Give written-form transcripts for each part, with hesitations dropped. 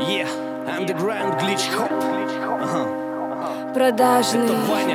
Yeah, underground glitch hop. Ага. Продажный Это Ваня.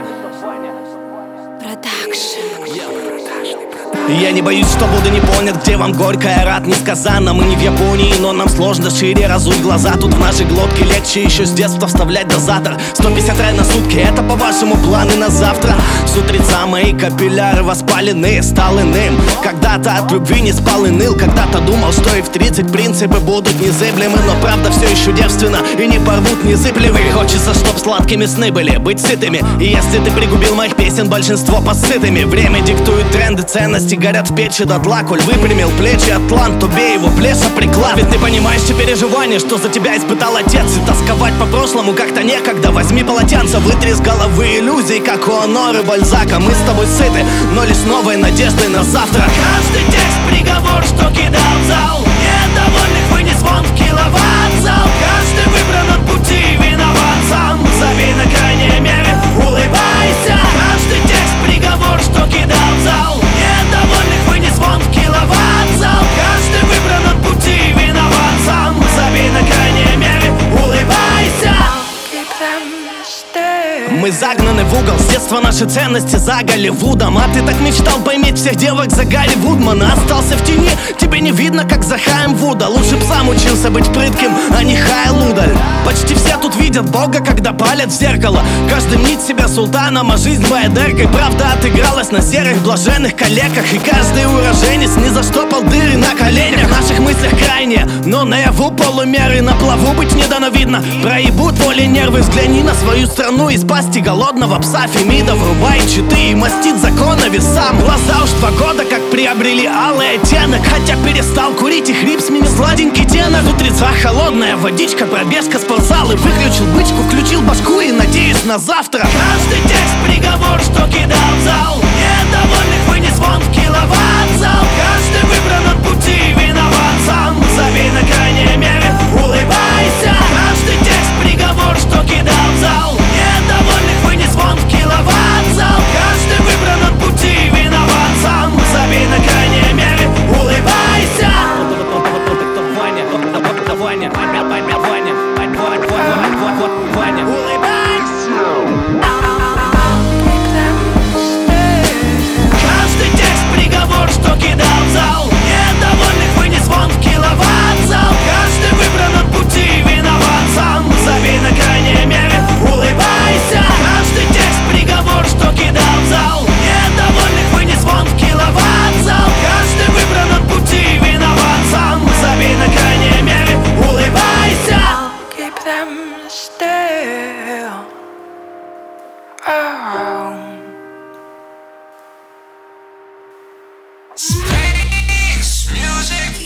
продакшн. Я не боюсь, что буду не понят, где вам горько, я рад несказанно. Мы не в Японии, но нам сложно шире разуть глаза. Тут в нашей глотке легче еще с детства вставлять дозатор. 150 рай на сутки, это по-вашему планы на завтра. С утреца мои капилляры воспалены, стал иным. Когда-то от любви не спал и ныл. Когда-то думал, что и в 30 принципы будут незыблемы. Но правда все еще девственно и не порвут незыблемые. Хочется, чтоб сладкими сны были, быть сытыми. И если ты пригубил моих песен, большинство посытыми. Время диктует тренды, ценности горят в печи дотла. Коль выпрямил плечи атлант, то бей его плеса приклад. Ведь ты понимаешь те переживания, что за тебя испытал отец. И тосковать по прошлому как-то некогда. Возьми полотенце, вытри с головы иллюзий, как у Оноры Бальзака. Мы с тобой сыты, но лишь новой надеждой на завтра. Каждый текст приговор, что кидал в зал. Недовольных вынес вон в киловатт-зал. Каждый выбран от пути, виноват сам. Зови на крайней мере, улыбайся. Каждый текст приговор, что кидал в зал. Недовольных вынес вон в киловатт-зал. Каждый выбран от пути, виноват сам. Зови на крайней мере, улыбайся. Мы загнаны в угол, с детства наши ценности за Голливудом. А ты так мечтал поиметь всех девок за Гарри Вудмана. Остался в тени, тебе не видно, как за Хайм Вуда. Лучше б сам учился быть прытким, а не Хайл Удаль. Почти все тут видят Бога, когда палят в зеркало. Каждый мнит себя султаном, а жизнь баядеркой. Правда отыгралась на серых блаженных коллегах. И каждый уроженец не заштопал дыры на коленях. В наших мыслях крайне, но наяву полумеры. На плаву быть не дано видно, проебут воли нервы. Взгляни на свою страну из пасти голодного пса. Фемида врубай читы и мастит законы весам. Глаза уж 2 года как приобрели алый оттенок. Хотя перестал курить и хрип сменил сладенький тенор. В утреца холодная водичка, пробежка, спортзал. И выключил бычку, включил башку и надеюсь на завтра. Каждый текст приговор, что кидал в зал. Недовольных вынес вон в киловатт-зал. Каждый выбран от пути, виноват сам. Зови на крайней мере, улыбайся. Каждый текст приговор, что кидал в зал. Недовольных вынес вон в киловатт-зал. Каждый выбран от пути, виноват сам. Зови на крайней мере, улыбайся. Ваня, Ваня, улыбайся. Каждый текст приговор, что кидал в зал. Недовольных вынес вон в киловатт-зал. Каждый выбран от пути, виноват сам. Зови на крайней мере, улыбайся. Каждый текст приговор, что кидал в зал. Недовольных вынес вон в киловатт-зал. Каждый выбран от пути, виноват сам. Зови на крайней мере, улыбайся. Keep them still. Oh. Space music.